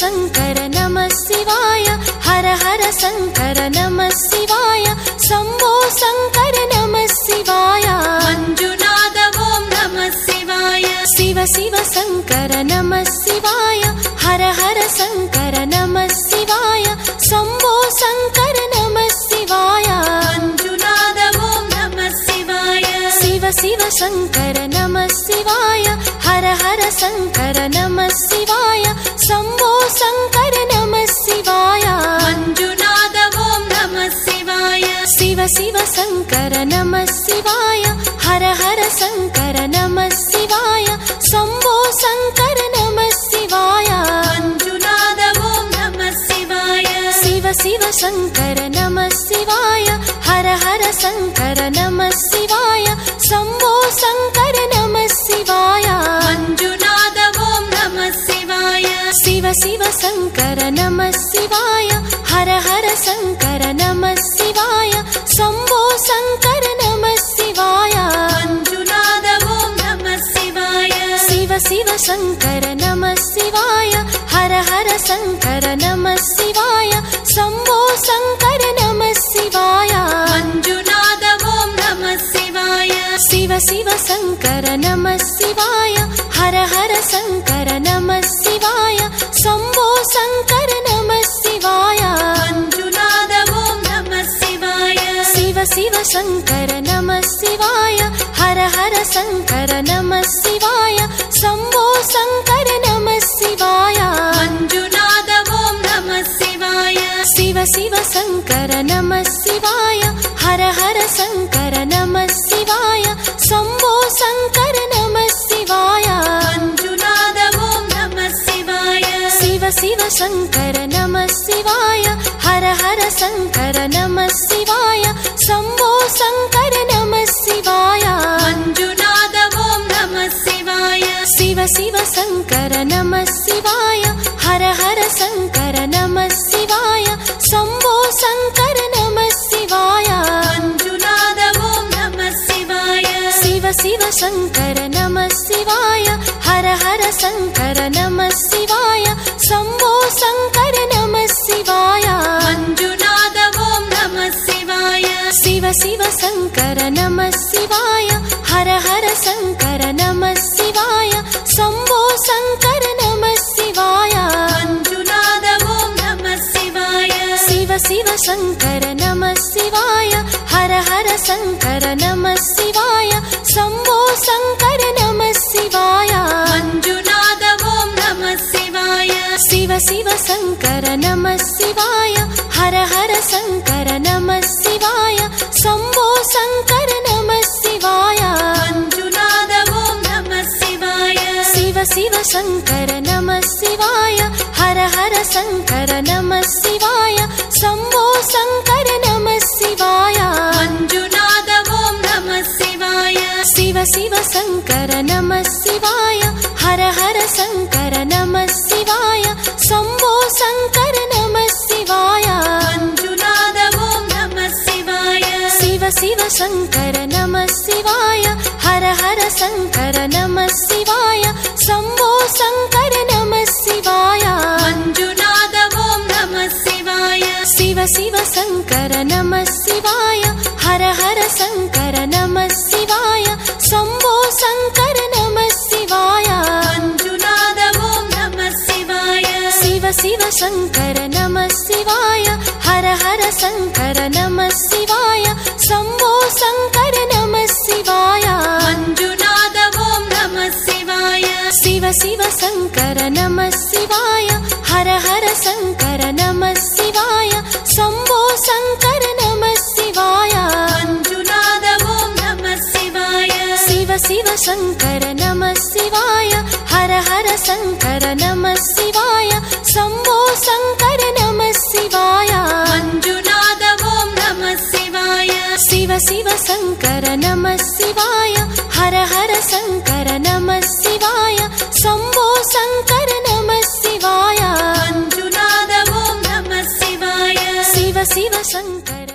शङ्कर नमः शिवाय हर हर शङ्कर नमः शिवाय शम्भो शङ्कर नमः शिवाय मञ्जुनाथ ॐ नमः शिवाय शिव शिव शङ्कर नमः शिवाय हर हर शङ्कर नमः शिवाय शम्भो शङ्कर नमः शिवाय मञ्जुनाथ ॐ नमः शिवाय शिव शिव शङ्कर नमः शिवाय हर हर शङ्कर नमः शिवाय शम्भो शङ्कर नमः शिवाय मञ्जुनाथ ॐ नमः शिवाय शिव शिव शङ्कर नमः शिवाय हर हर शङ्कर नमः शिवाय शम्भो शङ्कर नमः शिवाय मञ्जुनाथ ॐ नमः शिवाय शिव शिव शङ्कर नमः शिवाय हर हर शङ्कर नमः शिवाय शम्भो शङ्कर नमः शिवाय मञ्जुनाथ ॐ नमः शिवाय शिव शिव शङ्कर नमः शिवाय हर हर शङ्कर नमः शिवाय शम्भो शङ्कर नमः शिवाय मञ्जुनाथ ॐ नमः शिवाय शिव शिव शङ्कर नमः शिवाय हर हर शङ्कर नमः शिवाय शम्भो शङ्कर नमः शिवाय मञ्जुनाथ ॐ नमः शिवाय शिव शिव शङ्कर नमः शिवाय हर हर शङ्कर नमः शिवाय शम्भो शङ्कर नमः शिवाय मञ्जुनाथ ॐ नमः शिवाय शिव शिव शङ्कर नमः शिवाय हर हर शङ्कर नमः शिवाय शम्भो शङ्कर नमः शिवाय मञ्जुनाथ ॐ नमः शिवाय शिव शिव शङ्कर नमः शिवाय हर हर शङ्कर नमः शिवाय शम्भो शङ्कर नमः शिवाय मञ्जुनाथ ॐ नमः शिवाय शिव शिव शङ्कर नमः शिवाय हर हर शङ्कर नमः शिवाय शम्भो शङ्कर नमः शिवाय मञ्जुनाथ ॐ नमः शिवाय शिव शिव शङ्कर नमः शिवाय हर हर शङ्कर नमः शिवाय शम्भो शङ्कर नमः शिवाय मञ्जुनाथ ॐ नमः शिवाय शिव शिव शङ्कर नमः शिवाय हर हर शङ्कर नमः शिवाय शम्भो शङ्कर नमः शिवाय मञ्जुनाथ ॐ नमः शिवाय शिव शिव शङ्कर नमः शिवाय हर हर शङ्कर नमः शिवाय शम्भो शङ्कर नमः शिवाय मञ्जुनाथ ॐ नमः शिवाय शिव शिव शङ्कर नमः शिवाय हर हर शङ्कर नमः शिवाय शम्भो शङ्कर नमः शिवाय मञ्जुनाथ ॐ नमः शिवाय शिव शिव शङ्कर नमः शिवाय हर हर शङ्कर नमः शिवाय शम्भो शङ्कर नमः शिवाय मञ्जुनाथ ॐ नमः शिवाय शिव शिव शङ्कर नमः शिवाय हर हर शङ्कर नमः शिवाय शम्भो शङ्कर नमः शिवाय मञ्जुनाथ ॐ नमः शिवाय शिव शिव शङ्कर नमः शिवाय हर हर शङ्कर नमः शिवाय शम्भो शङ्कर नमः शिवाय मञ्जुनाथ ॐ नमः शिवाय शिव शिव शङ्कर नमः शिवाय हर हर शङ्कर नमः शिवाय शम्भो शङ्कर नमः शिवाय मञ्जुनाथ ॐ नमः शिवाय शिव शिव शङ्कर नमः शिवाय हर हर शङ्कर नमः शिवाय शम्भो शङ्कर नमः शिवाय मञ्जुनाथ ॐ नमः शिवाय शिव शिव शङ्कर नमः शिवाय हर हर शङ्कर नमः शिवाय शम्भो शङ्कर नमः शिवाय मञ्जुनाथ ॐ नमः शिवाय शिव शिव शङ्कर नमः शिवाय हर हर शङ्कर नमः शिवाय शम्भो शङ्कर नमः शिवाय मञ्जुनाथ ॐ नमः शिवाय शिव शिव शङ्कर नमः शिवाय हर हर शङ्कर नमः शिवाय शम्भो शङ्कर नमः शिवाय मञ्जुनाथ ॐ नमः शिवाय शिव शिव शङ्कर नमः शिवाय हर हर शङ्कर नमः शिवाय शम्भो शङ्कर नमः शिवाय मञ्जुनाथ ॐ नमः शिवाय शिव शिव शङ्कर